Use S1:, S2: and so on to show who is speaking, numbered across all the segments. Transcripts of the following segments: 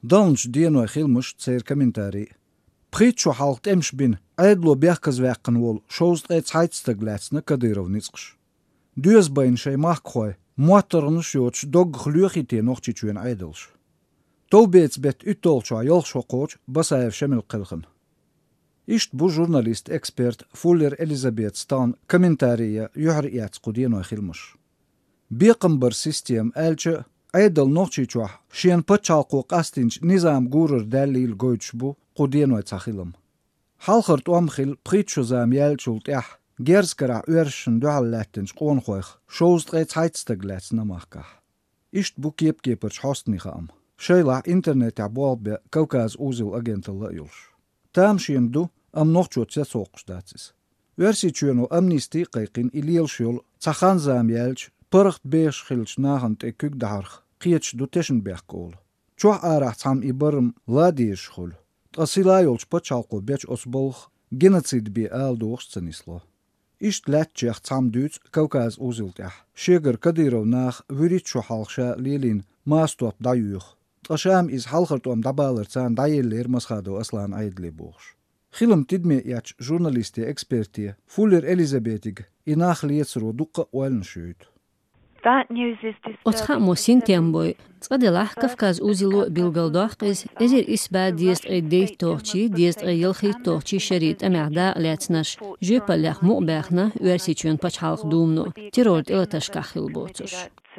S1: Danch dieno hilmush tseir kommentari. Pritchu halt emshbin, aidlo bjachkas väkkan wol, shoust heitstag lätsna Kadyrovnitsksh. Duesbain shay mahkhoy, muatornush yoch dog khlukhiti nochchichuen aidels. Tolbeets bet utolcha yolshokoch Basayev shemil qilkhin. Isht bu journalist expert Fuller Elizabeth Stan kommentariya yuhriat qudino hilmush. Biqambar system elche aidel nochchichwa shien pachalqo qastinch nizam gurur dalil goychbu qudino tsakhilum. Halkhert omkhil pritchu zam yelchult gerskara urschen duhallatens qonqoch shoust heitstag lätsna mahka. Isht bu kiepkeper hostnikham. Shayla internet abolbe Kaukaz uzil agentalla yulsh. Tam shiemdu am nochchot tsoqstatis. Versichuno amnistie qayqin ilielshul tsakhan zam yelch percht beesh khilch nahant ekuk darch qiech du teschenberg kol. Chwa arach sam ibarm ladish khul. Tasilayolch pachalqo bech osbolch genocid bi aldochtsnislo. Isht latchach sam duts Kaukaz uziltah. Sheger Kadyrov nach vurichu halksha lilin maastop dayuch. Tasham is halkhert dabaler tsan dayeler maschado aslan aidli boch. Khilm tidme yach journalisti experti Fuller Elizabethig inach lietsro dukka walnshut.
S2: That news is
S3: Otha mosin temboy. Tsqadelah Kafkaz uzilo bilgaldoqis ezir isba diest deit tochi diest yelkhi tochi sharit amerda letsnash. Je palach mu'bakhna versichun pachhalq dumno. Tirol elatashka khilbotsush.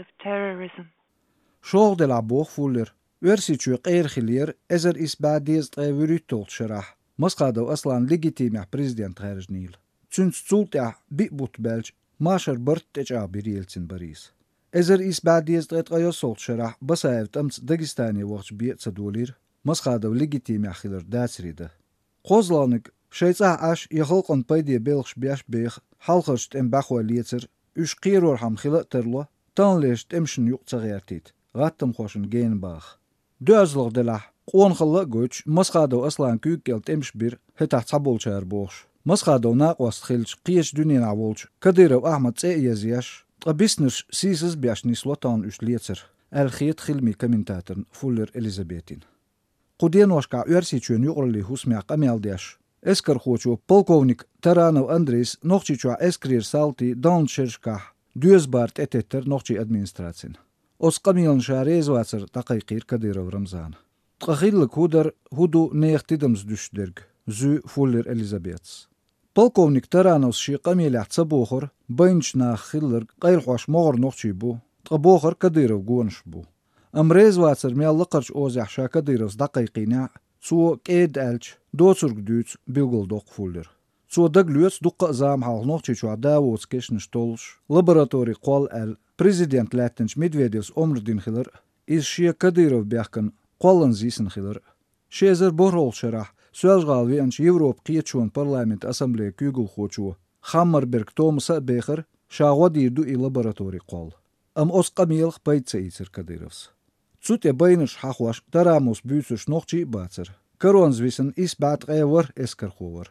S1: Shor de la boch Fuller versichu qeirkhilier ezer isba diest vurutol sharah. Maschado aslan legitimah president Herjnil. Tsunts zulta bibut belch Masher Bert techa birieltsin Paris. Ezer is badies het ayosol sharah Basayev tams Dagestani waqt biet sadolir Maschado legitime akhiller datsride. Qozlanik shaytsa ash ykhulqon paydi belx biash beeg halgerst en bachwalitzer us qiror ham khila terlo tanlest emshin yuqtsagertit. Rattam khoshen geenbach. Duazlog de la qonkhalla goch Maschado aslan kukelt emshbir heta tsabolchar box. Maschado naqwas khilch qish dunin awolch Kadyrov Ahmad Tseyaziash Abisners Caesars biashnis lotan us lietzer Khit khilmi kommentator Fuller Elizabetin. Qudenoshka ursichun yuqrli husmiaq ameldiash Esker khochu polkovnik Taranov Andres nochchichwa eskrir salti danchershka duesbart etetter nochchi administratsin. Osqamion sharezwatser taqiqir Kadyrov Ramzan. Tqakhil kuder hudu nechtidams dushderg zu Fuller Elizabeths. Polkovnik Taranov shiqamilach tsabokhor bainchna khiller qaylxwash mogor noqchibu tqabokhor Kadyrov gonshbu amrezwatser miallaqarch ozahsha Kadyrovs daqiqina so qed elch dosurg duts bilgoldoq Fuller so dagluts duqqa zam hal noqchichwa Davos keshnstolsh laboratori qol el president Latinch Medvedevs omrdin khiller is shi Kadyrov biaqkan qolan zisen khiller shezer borol sharah Sualgal viens Evrop qietchon parlament assemblee kugel khochu Hammerberg Thomas Becher shawadir du I laboratori qol. Am osqamilch baitseitser Kadyrovs. Tsute bainish hachwash Taramos büsush nochchi batser. Karons wissen is bat ewer eskerkhover.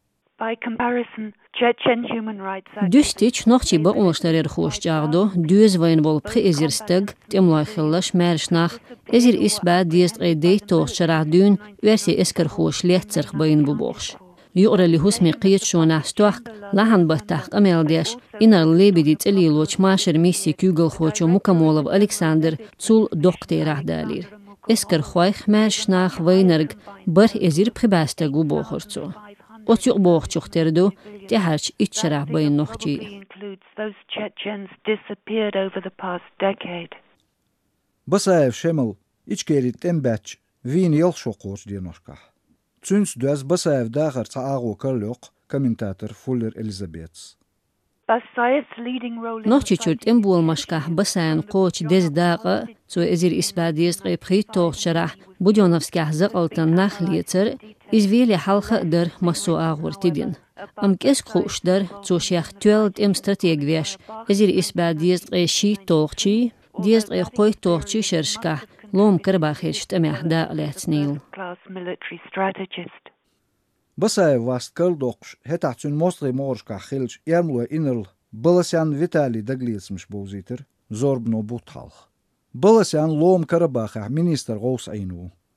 S2: By comparison, Chechen human rights
S3: Dustich nochchi ba onstarer khoshjagdo dues vayn vol preizirstag temlakhllash mershnach ezir isba diest deit to sharadun versi eskerkhosh lehtzer bayn bubosh. Yuqrali husmi qietshona stoq lahan bahtaq ameldiash inar lebidi tseliloch masher missi kugel khocho Mukamolov Alexander tsul dokterah dalir. Eskerkhoykh mershnach vaynerg bar ezir pribasta gubokhortso. Otyuq boqchuqterdu teharch itchara bayn noqchi.
S2: Those Chechens disappeared over the past decade.
S1: Basayev shemel ichkerit embach vin yolshoqoch dienoshka. Tsuns duaz Basayev dagar taago karloq kommentator Fuller Elizabeths.
S2: Basayev's leading role in
S3: Nochchichurt embul mashkah Basayan qoch dezdaqa so ezir isbadiyst qeprito sharah Budyonovskah zaqaltan nakhlietser izveli halqa der maso agurtidin. Am keskhosh der so shekh 12 strategviash ezir isbadiyst qeshi toqchi diyst qoy toqchi shershka lom karbakhirst amahda letsnil.
S2: class military strategist.
S1: Basayev vast kardoqsh hetatsun mostri morshka khilch yarmlo inel Balasyan Vitali Daglitsmish boziter zorbno buthalch. Balasyan lom Karabakh minister gos ainu.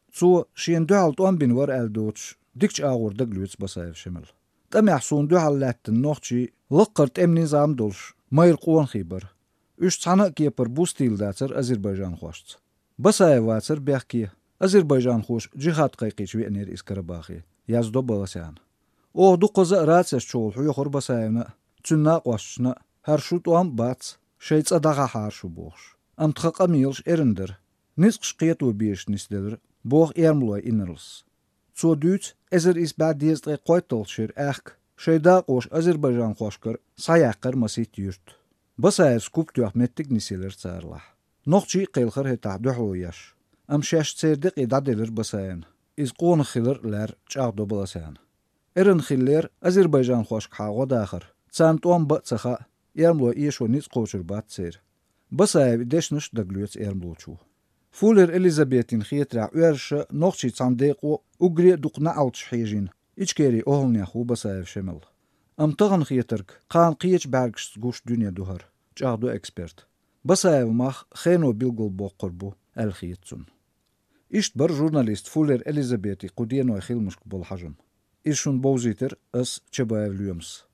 S1: Цо шиен духалт он бин вар элдоч дикч агурда глюц басаев шемел. Там яхсун духаллаттын нохчи лыққырт эм низам долш майр қуан хибар. Үш цана кепер бустилдацер Азербайжан хошц. Басаев вацер бяхки Азербайжан хош джихад қайқич венер из Карабахи. Яздо баласян. О дуқоза рацияш чол хуйхор басаевна цунна қошчна харшут уам бац шейц адаға харшу бош. Амтхақа милш эрендер. Нисқш қиету беш нисдедер боқ ермлой инерлс. Цо дүйц эзер из бәдиезд қойтолшир әхк. Шейда қош Азербайжан қошкар саяққар масит юрт. Басаев скуп туақ меттік нисилер царлах. Ноқчи қилхар хетах дұхуяш. Am шеш цердік идаделер басаен. Из қуын хилер ләр чағдо баласян. Эрен хиллер Азербайжан қошк хағо дақыр. Цантуан бацаха ермлой иешо ниц қошыр бат цер. Басаев идешныш даглюец ермлочу. Фулер Элизабетин хиетра уерша ноқчи цандеқо угре дуқна аутш хижин. İçkeri oğulnyahу басаев шемел. Амтағын хиетірк қан қиеч бәргіш гуш дүния духар. Чағду эксперт. Басаев мах хено билгол боққыр бу әл хиетсун. Ишт бір журналист Фулер Элизабети қудиеной хилмушк бол хажым. Ишун боузитер ыс Чебаев люемс.